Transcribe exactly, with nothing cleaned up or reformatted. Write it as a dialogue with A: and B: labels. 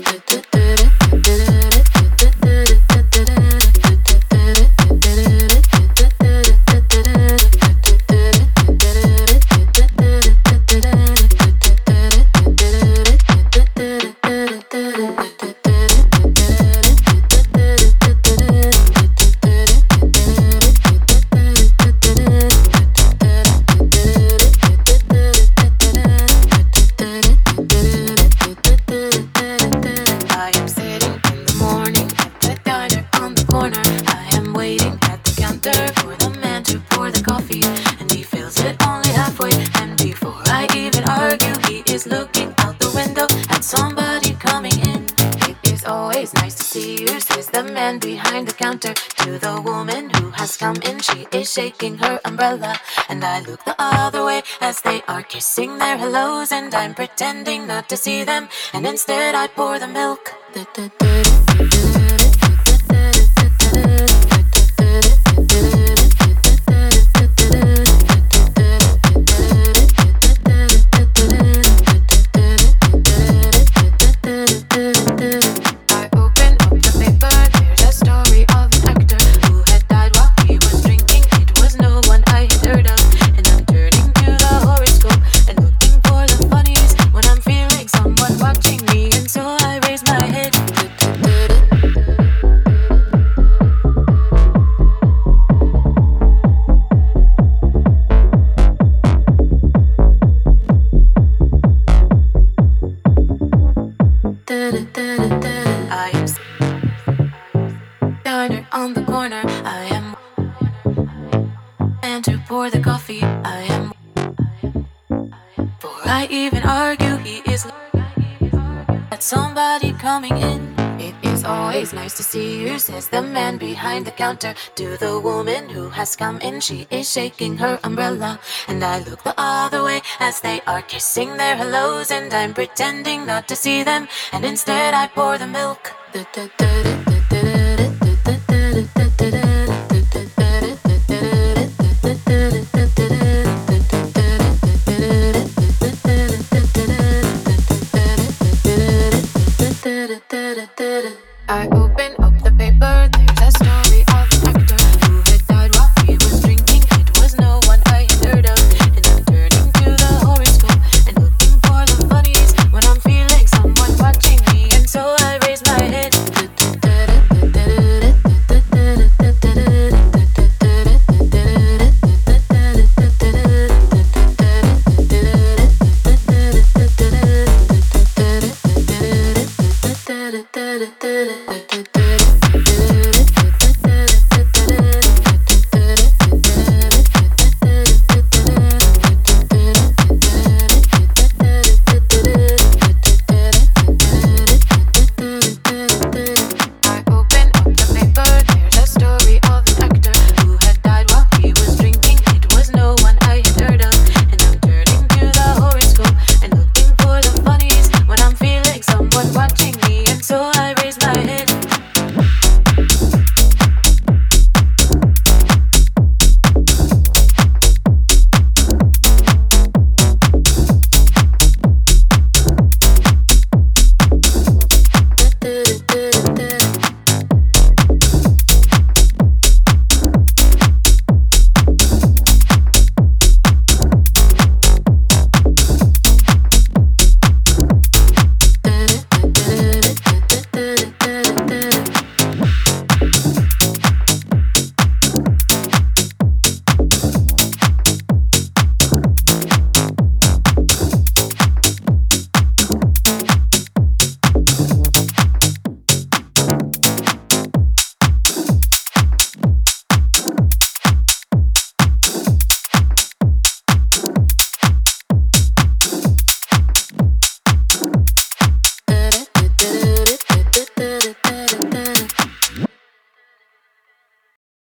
A: Shaking her umbrella, and I look the other way as they are kissing their hellos, and I'm pretending not to see them, and instead I pour the milk. Says the man behind the counter to the woman who has come in. She is shaking her umbrella, and I look the other way as they are kissing their hellos, and I'm pretending not to see them, and instead I pour the milk. I open up the paper, there's a story of an actor who had died while he was drinking. It was no one I had heard of, and I'm turning to the horoscope and looking for the funnies when I'm feeling someone watching me, and so I raise my head. Da da da da da.